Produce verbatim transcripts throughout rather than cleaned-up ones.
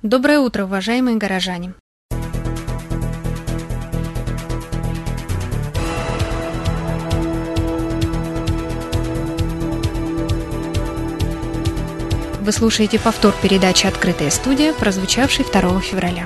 Доброе утро, уважаемые горожане! Вы слушаете повтор передачи «Открытая студия», прозвучавшей второго февраля.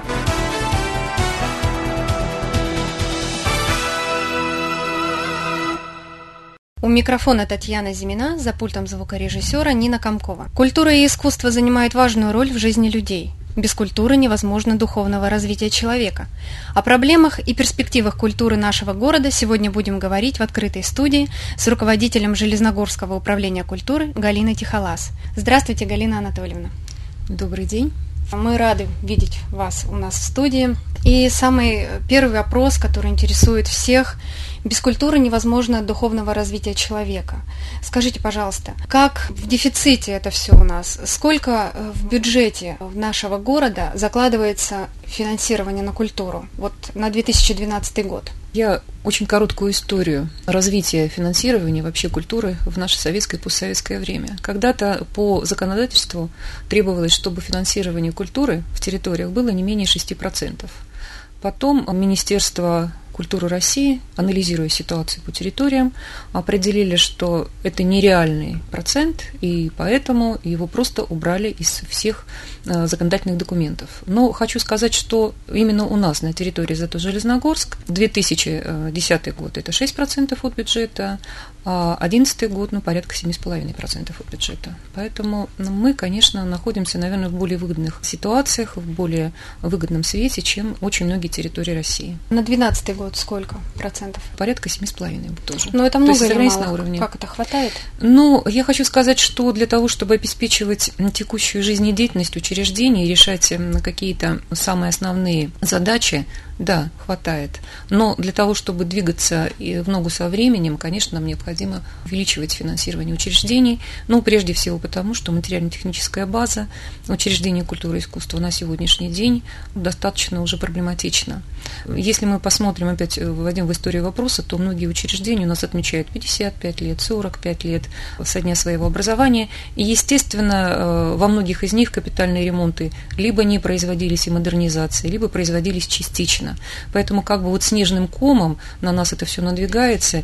У микрофона Татьяна Зимина, за пультом звукорежиссера Нина Комкова. Культура и искусство занимают важную роль в жизни людей. Без культуры невозможно духовного развития человека. О проблемах и перспективах культуры нашего города сегодня будем говорить в открытой студии с руководителем Железногорского управления культуры Галиной Тихолаз. Здравствуйте, Галина Анатольевна. Добрый день. Мы рады видеть вас у нас в студии. И самый первый вопрос, который интересует всех. Без культуры невозможно духовного развития человека. Скажите, пожалуйста, как в дефиците это все у нас? Сколько в бюджете нашего города закладывается финансирование на культуру вот на две тысячи двенадцатый год? Я очень короткую историю развития финансирования вообще культуры в наше советское и постсоветское время. Когда-то по законодательству требовалось, чтобы финансирование культуры в территориях было не менее шести процентов. Потом Министерство культуры России, анализируя ситуацию по территориям, определили, что это нереальный процент, и поэтому его просто убрали из всех законодательных документов. Но хочу сказать, что именно у нас на территории зато Железногорск две тысячи десятый год это шесть процентов от бюджета, а две тысячи одиннадцатый год ну, порядка семь целых пять десятых процента от бюджета. Поэтому мы, конечно, находимся, наверное, в более выгодных ситуациях, в более выгодном свете, чем очень многие территории России. На двенадцатый год сколько процентов? Порядка семь целых пять десятых тоже. Но это много или мало? На уровне. Как это, хватает? Ну, я хочу сказать, что для того, чтобы обеспечивать текущую жизнедеятельность учреждений и решать какие-то самые основные задачи, да, хватает. Но для того, чтобы двигаться в ногу со временем, конечно, нам необходимо увеличивать финансирование учреждений. Ну, прежде всего потому, что материально-техническая база учреждений культуры и искусства на сегодняшний день достаточно уже проблематична. Если мы посмотрим, опять вводим в историю вопроса, то многие учреждения у нас отмечают пятьдесят пять лет, сорок пять лет со дня своего образования. И, естественно, во многих из них капитальные ремонты либо не производились и модернизации, либо производились частично. Поэтому как бы вот снежным комом на нас это все надвигается,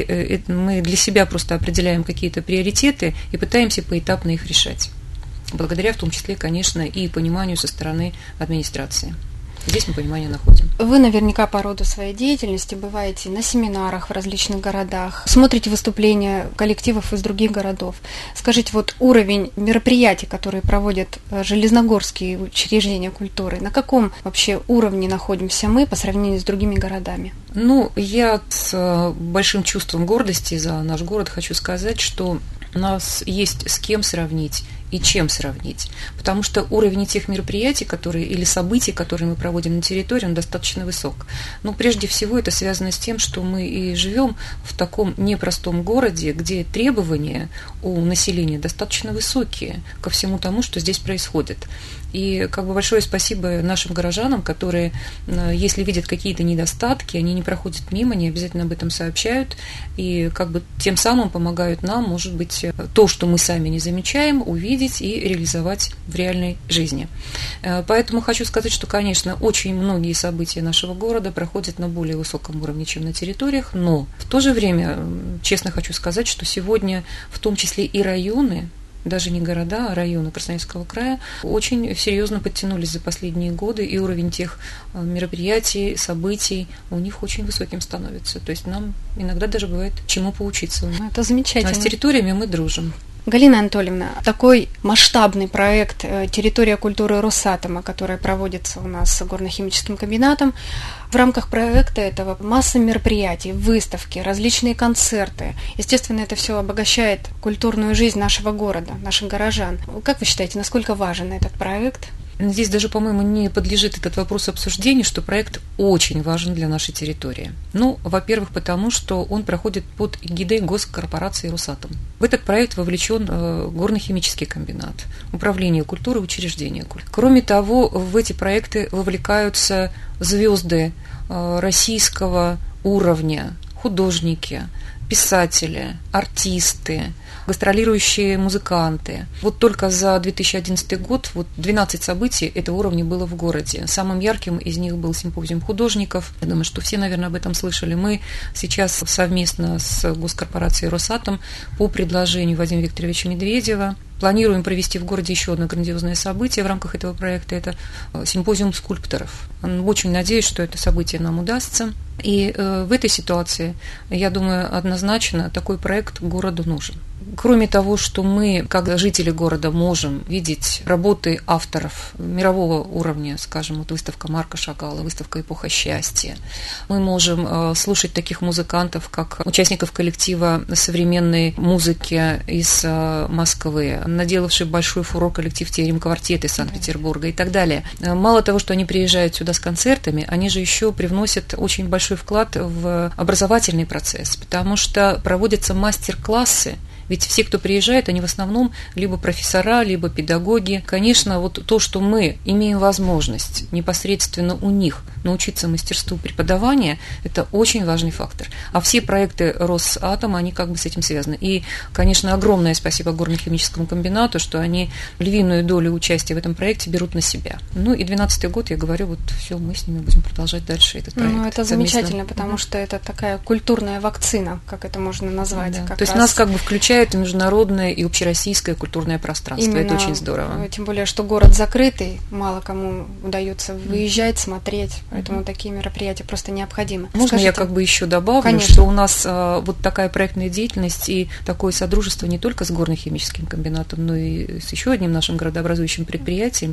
и мы для себя просто определяем какие-то приоритеты и пытаемся поэтапно их решать. Благодаря в том числе, конечно, и пониманию со стороны администрации. Здесь мы понимание находим. Вы наверняка по роду своей деятельности бываете на семинарах в различных городах, смотрите выступления коллективов из других городов. Скажите, вот уровень мероприятий, которые проводят железногорские учреждения культуры, на каком вообще уровне находимся мы по сравнению с другими городами? Ну, я с большим чувством гордости за наш город хочу сказать, что у нас есть с кем сравнить и чем сравнить, потому что уровень тех мероприятий, которые или событий, которые мы проводим на территории, он достаточно высок. Но прежде всего это связано с тем, что мы и живем в таком непростом городе, где требования у населения достаточно высокие ко всему тому, что здесь происходит. И как бы большое спасибо нашим горожанам, которые, если видят какие-то недостатки, они не проходят мимо, они обязательно об этом сообщают и как бы тем самым помогают нам, может быть, то, что мы сами не замечаем, увидеть и реализовать в реальной жизни. Поэтому хочу сказать, что, конечно, очень многие события нашего города проходят на более высоком уровне, чем на территориях, но в то же время, честно хочу сказать, что сегодня в том числе и районы, даже не города, а районы Красноярского края очень серьезно подтянулись за последние годы, и уровень тех мероприятий, событий у них очень высоким становится. То есть нам иногда даже бывает чему поучиться у них. Это замечательно. А с территориями мы дружим. Галина Анатольевна, такой масштабный проект «Территория культуры Росатома», который проводится у нас с горно-химическим комбинатом, в рамках проекта этого масса мероприятий, выставки, различные концерты. Естественно, это все обогащает культурную жизнь нашего города, наших горожан. Как вы считаете, насколько важен этот проект? Здесь даже, по-моему, не подлежит этот вопрос обсуждению, что проект очень важен для нашей территории. Ну, во-первых, потому что он проходит под эгидой госкорпорации «Росатом». В этот проект вовлечен горно-химический комбинат, управление культурой, учреждения культуры. Кроме того, в эти проекты вовлекаются звезды российского уровня, художники, писатели, артисты, гастролирующие музыканты. Вот только за две тысячи одиннадцатый год вот двенадцать событий этого уровня было в городе. Самым ярким из них был симпозиум художников. Я думаю, что все, наверное, об этом слышали. Мы сейчас совместно с госкорпорацией «Росатом» по предложению Вадима Викторовича Медведева планируем провести в городе еще одно грандиозное событие в рамках этого проекта. Это симпозиум скульпторов. Очень надеюсь, что это событие нам удастся. И в этой ситуации, я думаю, однозначно такой проект городу нужен. Кроме того, что мы, как жители города, можем видеть работы авторов мирового уровня, скажем, вот выставка Марка Шагала, выставка «Эпоха счастья», мы можем слушать таких музыкантов, как участников коллектива современной музыки из Москвы, наделавший большой фурор коллектив «Терем Квартет» из Санкт-Петербурга и так далее. Мало того, что они приезжают сюда с концертами, они же еще привносят очень большой вклад в образовательный процесс, потому что проводятся мастер-классы. Ведь все, кто приезжает, они в основном либо профессора, либо педагоги. Конечно, вот то, что мы имеем возможность непосредственно у них научиться мастерству преподавания, это очень важный фактор. А все проекты Росатома, они как бы с этим связаны. И, конечно, огромное спасибо горно-химическому комбинату, что они львиную долю участия в этом проекте берут на себя. Ну и двенадцатый год, я говорю, вот все, мы с ними будем продолжать дальше этот проект. Ну, это совместно. Замечательно, потому mm-hmm. что это такая культурная вакцина, как это можно назвать. Да. Как То есть раз... нас как бы включают это международное и общероссийское культурное пространство. Именно, это очень здорово. Тем более, что город закрытый, мало кому удается выезжать, смотреть, поэтому mm-hmm. такие мероприятия просто необходимы. Можно Скажите, я как бы еще добавлю, конечно. Что у нас а, вот такая проектная деятельность и такое содружество не только с горно-химическим комбинатом, но и с еще одним нашим градообразующим предприятием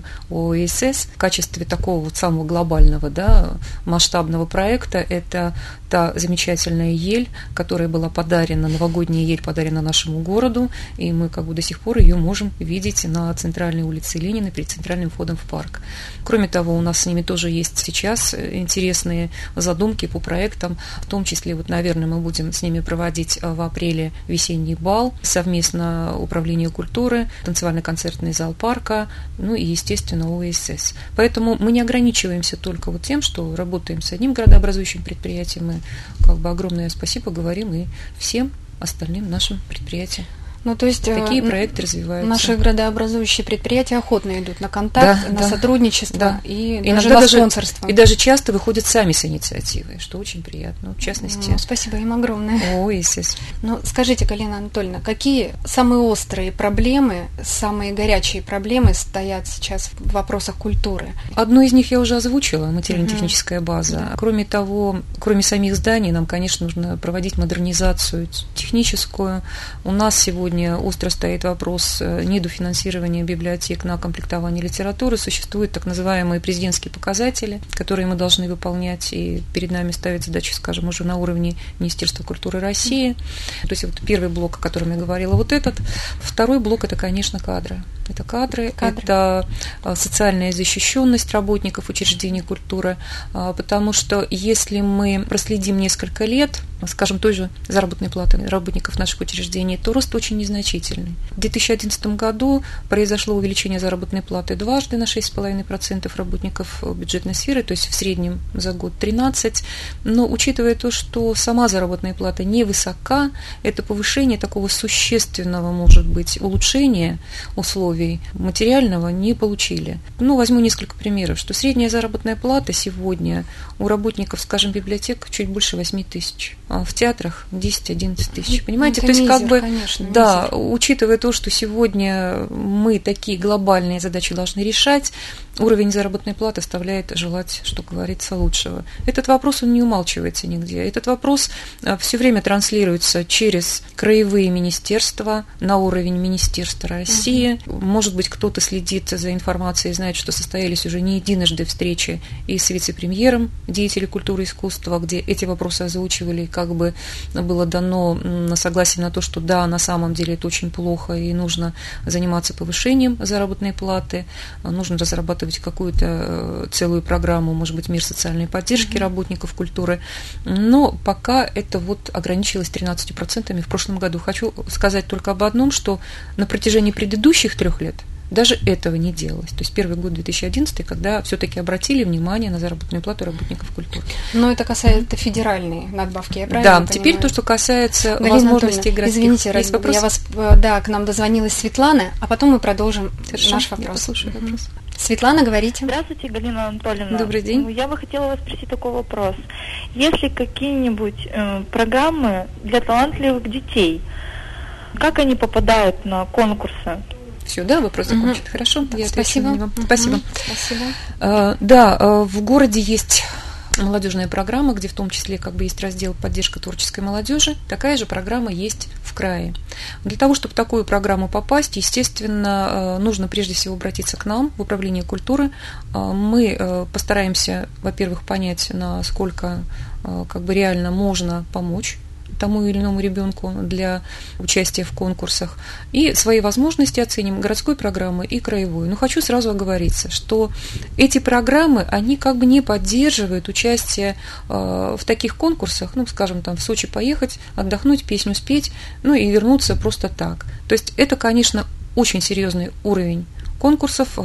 ОСС в качестве такого вот самого глобального, да, масштабного проекта. Это та замечательная ель, которая была подарена, новогодняя ель подарена нашему городу, и мы как бы до сих пор ее можем видеть на центральной улице Ленина перед центральным входом в парк. Кроме того, у нас с ними тоже есть сейчас интересные задумки по проектам, в том числе, вот, наверное, мы будем с ними проводить в апреле весенний бал, совместно Управление культуры, танцевально-концертный зал парка, ну и, естественно, ОСС. Поэтому мы не ограничиваемся только вот тем, что работаем с одним градообразующим предприятием, мы как бы огромное спасибо говорим и всем остальным нашим предприятиям. Ну, то есть такие проекты развиваются. Наши градообразующие предприятия охотно идут на контакт, да, на да, сотрудничество да. и Иногда даже на спонсорство. И даже часто выходят сами с инициативой, что очень приятно. В частности. Ну, спасибо им огромное. О, естественно. Ну, скажите, Галина Анатольевна, какие самые острые проблемы, самые горячие проблемы стоят сейчас в вопросах культуры? Одну из них я уже озвучила, материально-техническая база. Да. Кроме того, кроме самих зданий, нам, конечно, нужно проводить модернизацию техническую. У нас сегодня остро стоит вопрос недофинансирования библиотек на комплектование литературы. Существуют так называемые президентские показатели, которые мы должны выполнять, и перед нами ставит задача, скажем, уже на уровне Министерства культуры России. То есть вот первый блок, о котором я говорила, вот этот. Второй блок – это, конечно, кадры. Это кадры, кадры, это социальная защищенность работников учреждений культуры, потому что если мы проследим несколько лет, скажем, той же заработной платы работников наших учреждений, то рост очень незначительный. В две тысячи одиннадцатом году произошло увеличение заработной платы дважды на шесть целых пять десятых процента работников бюджетной сферы, то есть в среднем за год тринадцать. Но учитывая то, что сама заработная плата невысока, это повышение такого существенного, может быть, улучшения условий материального не получили. Ну, возьму несколько примеров, что средняя заработная плата сегодня у работников, скажем, библиотек чуть больше восемь тысяч, а в театрах десять-одиннадцать тысяч. Понимаете? Это то есть, мизер, как бы, конечно, да, мизер. Учитывая то, что сегодня мы такие глобальные задачи должны решать, уровень заработной платы оставляет желать, что говорится, лучшего. Этот вопрос, он не умалчивается нигде. Этот вопрос все время транслируется через краевые министерства на уровень Министерства России. Угу. Может быть, кто-то следит за информацией, знает, что состоялись уже не единожды встречи и с вице-премьером деятелей культуры и искусства, где эти вопросы озвучивали, как бы было дано согласие на то, что да, на самом деле это очень плохо и нужно заниматься повышением заработной платы, нужно разрабатывать какую-то целую программу, может быть, мер социальной поддержки mm-hmm. работников культуры, но пока это вот ограничилось тринадцатью процентами в прошлом году. Хочу сказать только об одном, что на протяжении предыдущих трех лет даже этого не делалось. То есть первый год две тысячи одиннадцатый, когда все-таки обратили внимание на заработную плату работников культуры. Но это касается федеральной надбавки, я правильно Да, понимаю? теперь то, что касается Галина возможностей Анатольевна, городских. извините, Есть раз, я вас, да, к нам дозвонилась Светлана, а потом мы продолжим Хорошо, наш я вопрос. послушаю вопрос. Светлана, говорите. Здравствуйте, Галина Анатольевна. Добрый день. Ну, я бы хотела вас спросить такой вопрос. Есть ли какие-нибудь э, программы для талантливых детей? Как они попадают на конкурсы? Все, да, вопрос закончен. Угу. Хорошо, я Спасибо. отвечу на него. Угу. Спасибо. Спасибо. А, да, а, в городе есть молодежная программа, где в том числе как бы есть раздел поддержка творческой молодежи. Такая же программа есть в крае. Для того, чтобы в такую программу попасть, естественно, нужно прежде всего обратиться к нам в Управление культуры. Мы постараемся, во-первых, понять, насколько как бы реально можно помочь тому или иному ребенку для участия в конкурсах. И свои возможности оценим городской программы и краевой. Но хочу сразу оговориться, что эти программы, они как бы не поддерживают участие э, в таких конкурсах, ну, скажем, там в Сочи поехать, отдохнуть, песню спеть, ну и вернуться просто так. То есть это, конечно, очень серьезный уровень конкурсов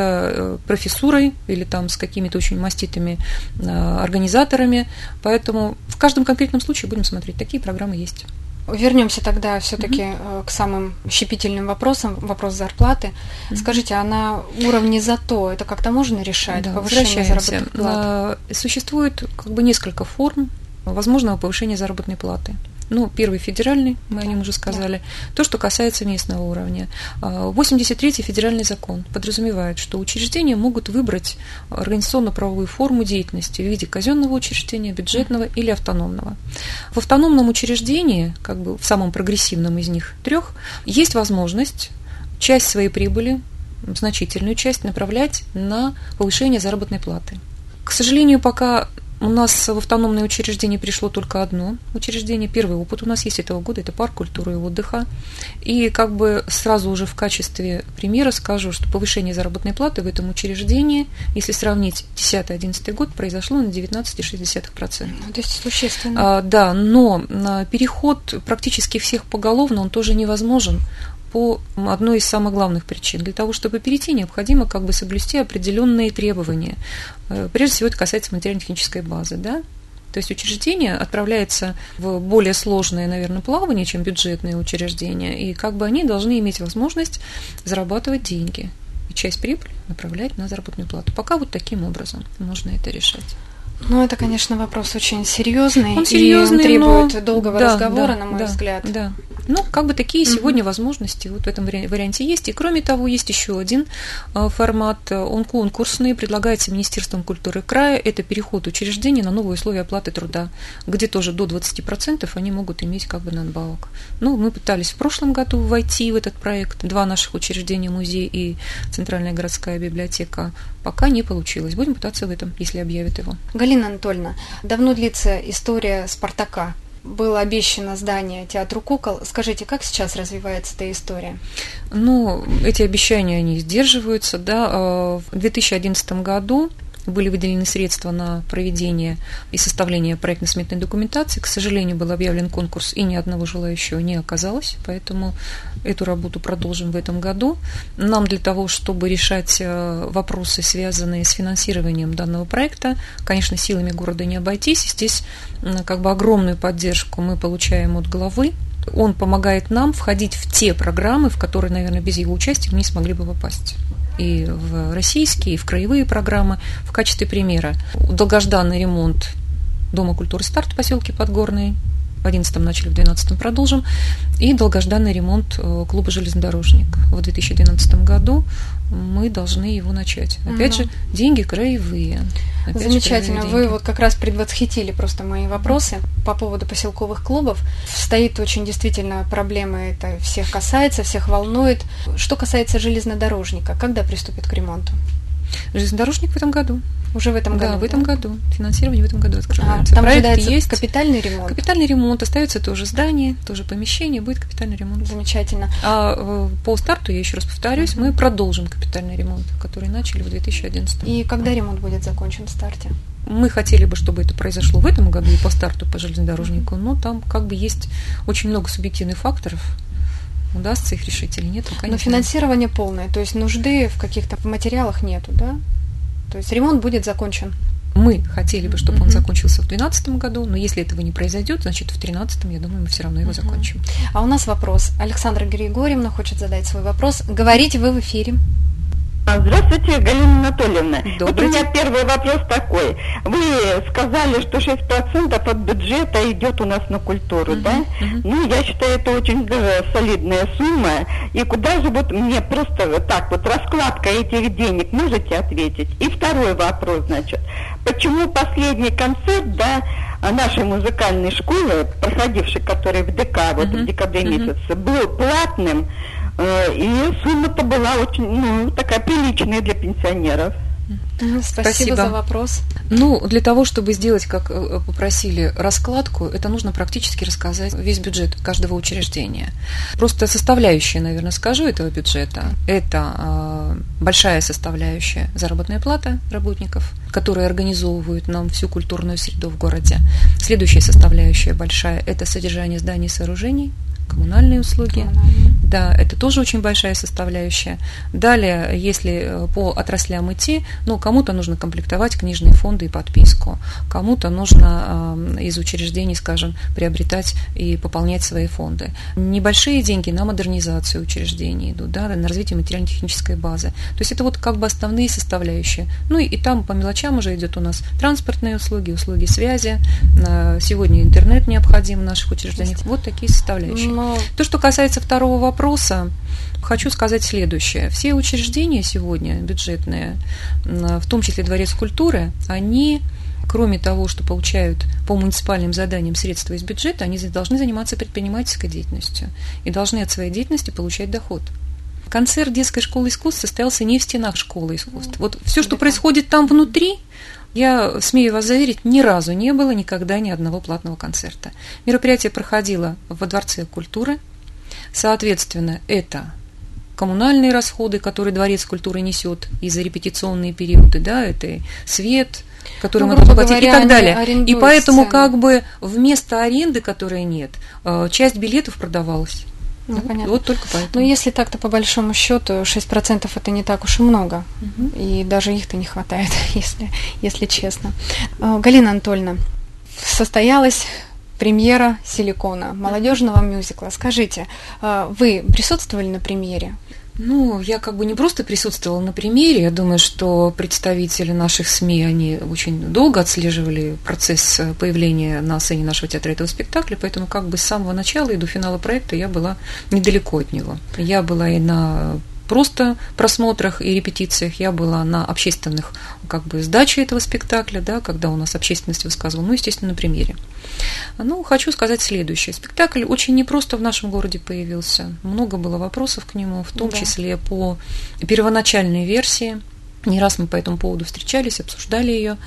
с профессурой или там с какими-то очень маститыми организаторами. Поэтому в каждом конкретном случае будем смотреть. Такие программы есть. Вернемся тогда все-таки mm-hmm. к самым щепетильным вопросам. Вопрос зарплаты. Mm-hmm. Скажите, а на уровне зато это как-то можно решать? Да, повышение заработной платы? Существует как бы несколько форм возможного повышения заработной платы. Ну, первый федеральный, мы о нем уже сказали. То, что касается местного уровня. восемьдесят третий федеральный закон подразумевает, что учреждения могут выбрать организационно-правовую форму деятельности в виде казенного учреждения, бюджетного или автономного. В автономном учреждении, как бы в самом прогрессивном из них трех, есть возможность часть своей прибыли, значительную часть, направлять на повышение заработной платы. К сожалению, пока у нас в автономное учреждение пришло только одно учреждение. Первый опыт у нас есть этого года, это парк культуры и отдыха. И как бы сразу уже в качестве примера скажу, что повышение заработной платы в этом учреждении, если сравнить десятый-одиннадцатый год, произошло на девятнадцать целых шесть десятых процента. Ну, то есть существенно. А, да, но переход практически всех поголовно, он тоже невозможен по одной из самых главных причин. Для того, чтобы перейти, необходимо как бы соблюсти определенные требования. Прежде всего, это касается материально-технической базы, да? То есть учреждение отправляется в более сложное, наверное, плавание, чем бюджетные учреждения, и как бы они должны иметь возможность зарабатывать деньги и часть прибыли направлять на заработную плату. Пока вот таким образом можно это решать. Ну, это, конечно, вопрос очень серьезный, он серьезный, и он требует но... долгого да, разговора, да, на мой да, взгляд. Да. Ну, как бы такие Угу. сегодня возможности вот в этом варианте есть. И кроме того, есть еще один формат, он конкурсный, предлагается Министерством культуры края. Это переход учреждений на новые условия оплаты труда, где тоже до двадцати процентов они могут иметь как бы надбавок. Ну, мы пытались в прошлом году войти в этот проект. Два наших учреждения, музей и Центральная городская библиотека. Пока не получилось. Будем пытаться в этом, если объявят его. Галина Анатольевна, давно длится история «Спартака». Было обещано здание театру кукол. Скажите, как сейчас развивается эта история? Ну, эти обещания, они сдерживаются, да. В две тысячи одиннадцатом году были выделены средства на проведение и составление проектно-сметной документации. К сожалению, был объявлен конкурс, и ни одного желающего не оказалось, поэтому эту работу продолжим в этом году. Нам для того, чтобы решать вопросы, связанные с финансированием данного проекта, конечно, силами города не обойтись. Здесь как бы огромную поддержку мы получаем от главы. Он помогает нам входить в те программы, в которые, наверное, без его участия мы не смогли бы попасть. И в российские, и в краевые программы. В качестве примера долгожданный ремонт Дома культуры «Старт» в поселке Подгорный. В одиннадцатом начали, в двенадцатом продолжим. И долгожданный ремонт клуба «Железнодорожник». В две тысячи двенадцатом году мы должны его начать. Опять угу. же, деньги краевые. Опять Замечательно. Же, Вы вот как раз предвосхитили просто мои вопросы по поводу поселковых клубов. Стоит очень действительно проблема, это всех касается, всех волнует. Что касается железнодорожника, когда приступит к ремонту? Железнодорожник в этом году. Уже в этом году? Да, в этом году. Финансирование в этом году открывается. А, там проект ожидается есть. Капитальный ремонт? Капитальный ремонт. Остается тоже здание, тоже помещение, будет капитальный ремонт. Замечательно. А по старту, я еще раз повторюсь, mm-hmm. мы продолжим капитальный ремонт, который начали в две тысячи одиннадцатом. И когда ремонт будет закончен в старте? Мы хотели бы, чтобы это произошло в этом году и по старту по железнодорожнику, но там как бы есть очень много субъективных факторов. удастся их решить или нет, пока не Но финансирование полное, то есть нужды в каких-то материалах нету, да? То есть ремонт будет закончен. Мы хотели бы, чтобы uh-huh. он закончился в две тысячи двенадцатом году, но если этого не произойдет, значит, в две тысячи тринадцатом, я думаю, мы все равно его uh-huh. закончим. А у нас вопрос. Александра Григорьевна хочет задать свой вопрос. Говорите вы в эфире. Здравствуйте, Галина Анатольевна. Добрый вот у меня день. первый вопрос такой. Вы сказали, что шесть процентов от бюджета идет у нас на культуру, uh-huh, да? Uh-huh. Ну, я считаю, это очень даже солидная сумма. И куда же вот мне просто вот так вот раскладка этих денег, можете ответить? И второй вопрос, значит. Почему последний концерт, да, нашей музыкальной школы, проходивший, который в ДК вот uh-huh, в декабре uh-huh. месяце, был платным? И сумма-то была очень, ну, такая приличная для пенсионеров. Спасибо, Спасибо за вопрос. Ну, для того, чтобы сделать, как попросили, раскладку, это нужно практически рассказать весь бюджет каждого учреждения. Просто составляющая, наверное, скажу этого бюджета. Это э, большая составляющая заработная плата работников, которые организовывают нам всю культурную среду в городе. Следующая составляющая большая – это содержание зданий и сооружений, коммунальные услуги. Коммунальные. Да, это тоже очень большая составляющая. Далее, если по отраслям идти, ну, кому-то нужно комплектовать книжные фонды и подписку, кому-то нужно э, из учреждений, скажем, приобретать и пополнять свои фонды. Небольшие деньги на модернизацию учреждений идут, да, на развитие материально-технической базы. То есть это вот как бы основные составляющие. Ну и, и там по мелочам уже идет у нас транспортные услуги, услуги связи. Сегодня интернет необходим в наших учреждениях. Вот такие составляющие. Но... То, что касается второго вопроса, хочу сказать следующее. Все учреждения сегодня бюджетные, в том числе Дворец культуры, они, кроме того, что получают по муниципальным заданиям средства из бюджета, они должны заниматься предпринимательской деятельностью и должны от своей деятельности получать доход. Концерт детской школы искусств состоялся не в стенах школы искусств. Вот все, что происходит там внутри, я смею вас заверить, ни разу не было никогда ни одного платного концерта. Мероприятие проходило во Дворце культуры. Соответственно, это коммунальные расходы, которые Дворец культуры несет и за репетиционные периоды, да, это свет, который ну, мы должны платить и так далее. И поэтому сцену. Как бы вместо аренды, которой нет, часть билетов продавалась. Ну, понятно. Вот только поэтому. Но если так-то по большому счету шесть процентов это не так уж и много. Угу. И даже их-то не хватает, если, если честно. Галина Анатольевна, состоялась премьера «Силикона», молодежного мюзикла. Скажите, вы присутствовали на премьере? Ну, я как бы не просто присутствовала на премьере, я думаю, что представители наших СМИ, они очень долго отслеживали процесс появления на сцене нашего театра этого спектакля, поэтому как бы с самого начала и до финала проекта я была недалеко от него. Я была и на просто просмотрах и репетициях, я была на общественных как бы сдаче этого спектакля, да, когда у нас общественность высказывала, ну, естественно, на премьере. Ну, хочу сказать следующее. Спектакль очень непросто в нашем городе появился. Много было вопросов к нему, в том да. числе по первоначальной версии. Не раз мы по этому поводу встречались, обсуждали ее,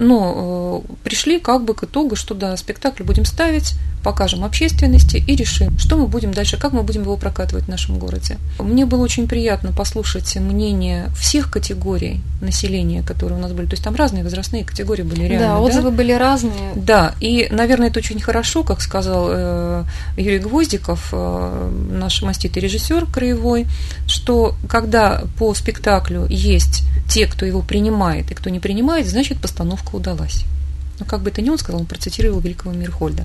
но э, пришли как бы к итогу, что да, спектакль будем ставить, покажем общественности и решим, что мы будем дальше, как мы будем его прокатывать в нашем городе. Мне было очень приятно послушать мнение всех категорий населения, которые у нас были, то есть там разные возрастные категории были реально. Да, отзывы да? были разные. Да, и, наверное, это очень хорошо, как сказал э, Юрий Гвоздиков, э, наш маститый режиссер краевой, что когда по спектаклю есть те, кто его принимает и кто не принимает, значит, постановка удалась. Ну, как бы это ни он сказал, он процитировал великого Мирхольда.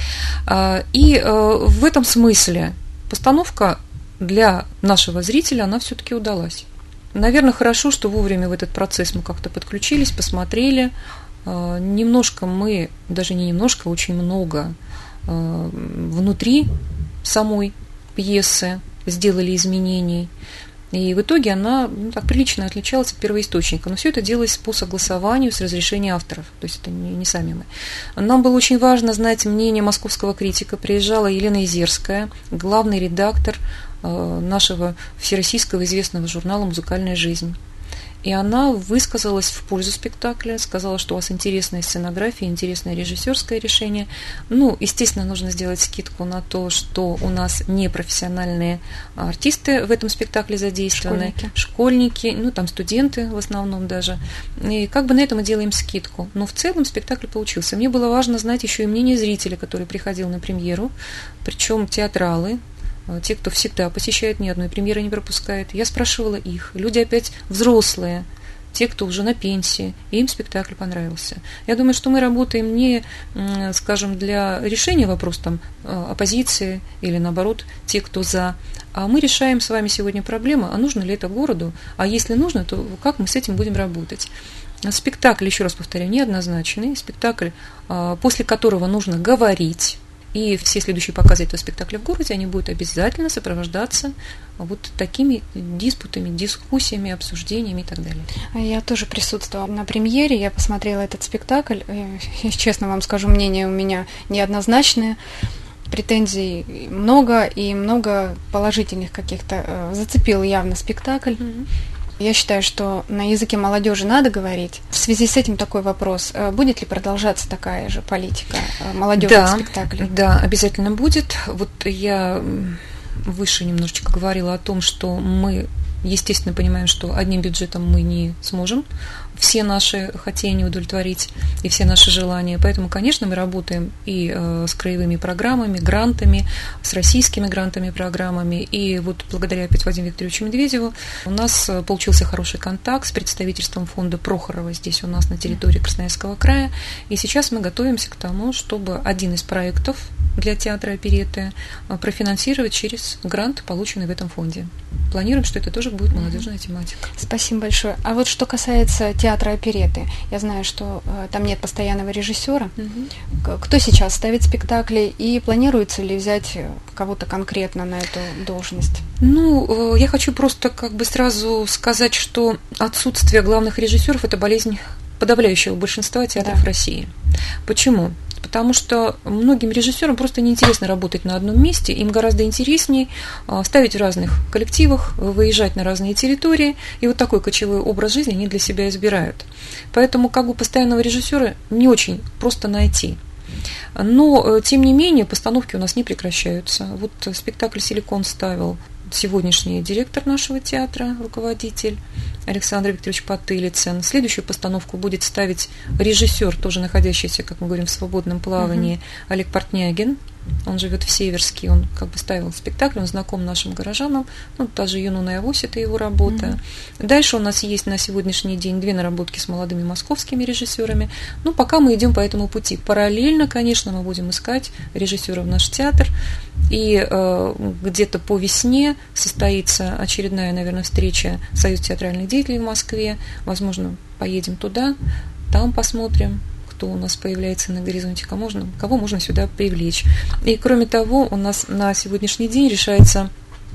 И в этом смысле постановка для нашего зрителя, она все-таки удалась. Наверное, хорошо, что вовремя в этот процесс мы как-то подключились, посмотрели. Немножко мы, даже не немножко, очень много внутри самой пьесы сделали изменений. И в итоге она ну, так прилично отличалась от первоисточника. Но все это делалось по согласованию с разрешения авторов. То есть это не, не сами мы. Нам было очень важно знать мнение московского критика. Приезжала Елена Изерская, главный редактор э, нашего всероссийского известного журнала «Музыкальная жизнь». И она высказалась в пользу спектакля, сказала, что у вас интересная сценография, интересное режиссерское решение. Ну, естественно, нужно сделать скидку на то, что у нас непрофессиональные артисты в этом спектакле задействованы. Школьники. Школьники, ну, там студенты в основном даже. И как бы на это мы делаем скидку. Но в целом спектакль получился. Мне было важно знать еще и мнение зрителя, который приходил на премьеру, причем театралы, те, кто всегда посещает, ни одной премьеры не пропускает. Я спрашивала их. Люди опять взрослые, те, кто уже на пенсии, и им спектакль понравился. Я думаю, что мы работаем не, скажем, для решения вопроса там, оппозиции или, наоборот, те, кто за, а мы решаем с вами сегодня проблему, а нужно ли это городу, а если нужно, то как мы с этим будем работать. Спектакль, еще раз повторяю, неоднозначный, спектакль, после которого нужно говорить, и все следующие показы этого спектакля в городе, они будут обязательно сопровождаться вот такими диспутами, дискуссиями, обсуждениями и так далее. Я тоже присутствовала на премьере, я посмотрела этот спектакль. И, честно вам скажу, мнение у меня неоднозначное. Претензий много и много положительных каких-то. Зацепил явно спектакль. Mm-hmm. Я считаю, что на языке молодежи надо говорить. В связи с этим такой вопрос. Будет ли продолжаться такая же политика молодежных да, спектаклей? Да, обязательно будет. Вот я выше немножечко говорила о том, что мы, естественно, понимаем, что одним бюджетом мы не сможем все наши хотения удовлетворить и все наши желания. Поэтому, конечно, мы работаем и э, с краевыми программами, грантами, с российскими грантами, программами. И вот благодаря опять Владимиру Викторовичу Медведеву у нас получился хороший контакт с представительством фонда Прохорова здесь у нас на территории Красноярского края. И сейчас мы готовимся к тому, чтобы один из проектов для театра оперетты профинансировать через грант, полученный в этом фонде. Планируем, что это тоже будет молодежная тематика. Спасибо большое. А вот что касается театра оперетты, я знаю, что э, там нет постоянного режиссера. Угу. Кто сейчас ставит спектакли и планируется ли взять кого-то конкретно на эту должность? Ну, э, я хочу просто как бы сразу сказать, что отсутствие главных режиссеров – это болезнь подавляющего большинства театров да. России. Почему? Потому что многим режиссерам просто неинтересно работать на одном месте, им гораздо интереснее ставить в разных коллективах, выезжать на разные территории, и вот такой кочевой образ жизни они для себя избирают. Поэтому как бы постоянного режиссера не очень просто найти. Но, тем не менее, постановки у нас не прекращаются. Вот спектакль «Силикон» ставил сегодняшний директор нашего театра, руководитель Александр Викторович Потылицын. Следующую постановку будет ставить режиссер, тоже находящийся, как мы говорим, в свободном плавании, uh-huh. Олег Портнягин. Он живет в Северске, он как бы ставил спектакль, он знаком нашим горожанам. Ну, та же «Юнона и Авось» – это его работа. Uh-huh. Дальше у нас есть на сегодняшний день две наработки с молодыми московскими режиссерами. Ну, пока мы идем по этому пути. Параллельно, конечно, мы будем искать режиссера в наш театр. И э, где-то по весне состоится очередная, наверное, встреча Союза театральных деятелей в Москве. Возможно, поедем туда, там посмотрим, кто у нас появляется на горизонте, кого можно, кого можно сюда привлечь. И кроме того, у нас на сегодняшний день решается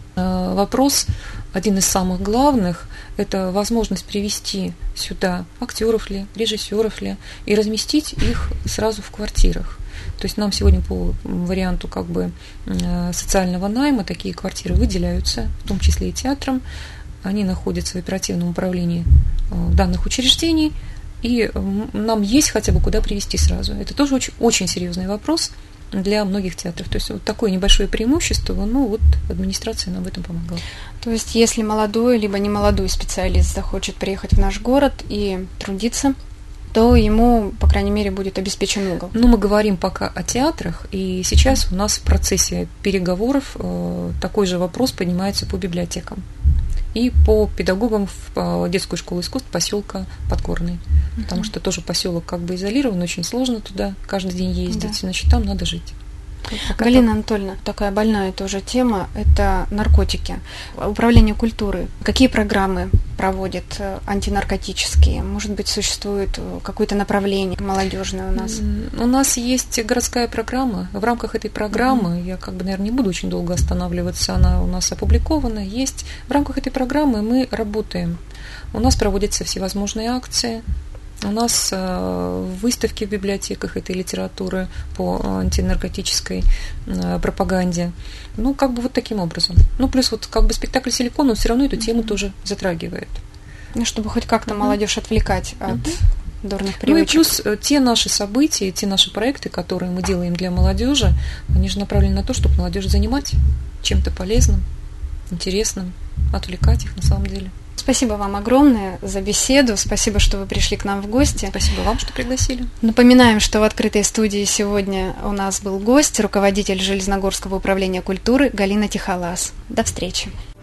э, вопрос, один из самых главных, это возможность привести сюда актеров ли, режиссеров ли, и разместить их сразу в квартирах. То есть нам сегодня по варианту как бы социального найма такие квартиры выделяются, в том числе и театрам. Они находятся в оперативном управлении данных учреждений, и нам есть хотя бы куда привести сразу. Это тоже очень, очень серьезный вопрос для многих театров. То есть вот такое небольшое преимущество, ну вот администрация нам в этом помогала. То есть если молодой либо немолодой специалист захочет приехать в наш город и трудиться, то ему, по крайней мере, будет обеспечен угол. Ну, мы говорим пока о театрах, и сейчас у нас в процессе переговоров э, такой же вопрос поднимается по библиотекам и по педагогам в детскую школу искусств поселка Подгорный, uh-huh. потому что тоже поселок как бы изолирован, очень сложно туда каждый день ездить, да. Значит, там надо жить. Пока Галина так. Анатольевна, такая больная тоже тема – это наркотики. Управление культуры. Какие программы проводит антинаркотические? Может быть, существует какое-то направление молодежное у нас? У нас есть городская программа. В рамках этой программы, mm-hmm. я как бы, наверное, не буду очень долго останавливаться, она у нас опубликована, есть. В рамках этой программы мы работаем. У нас проводятся всевозможные акции. У нас э, выставки в библиотеках этой литературы по антинаркотической э, пропаганде. Ну, как бы вот таким образом. Ну, плюс вот как бы спектакль «Силикон», он все равно эту тему mm-hmm. тоже затрагивает. Ну, чтобы хоть как-то mm-hmm. молодежь отвлекать от mm-hmm. дурных привычек. Ну и плюс те наши события, те наши проекты, которые мы делаем для молодежи, они же направлены на то, чтобы молодежь занимать чем-то полезным, интересным, отвлекать их на самом деле. Спасибо вам огромное за беседу, спасибо, что вы пришли к нам в гости. Спасибо вам, что пригласили. Напоминаем, что в открытой студии сегодня у нас был гость, руководитель Железногорского управления культуры Галина Тихолаз. До встречи.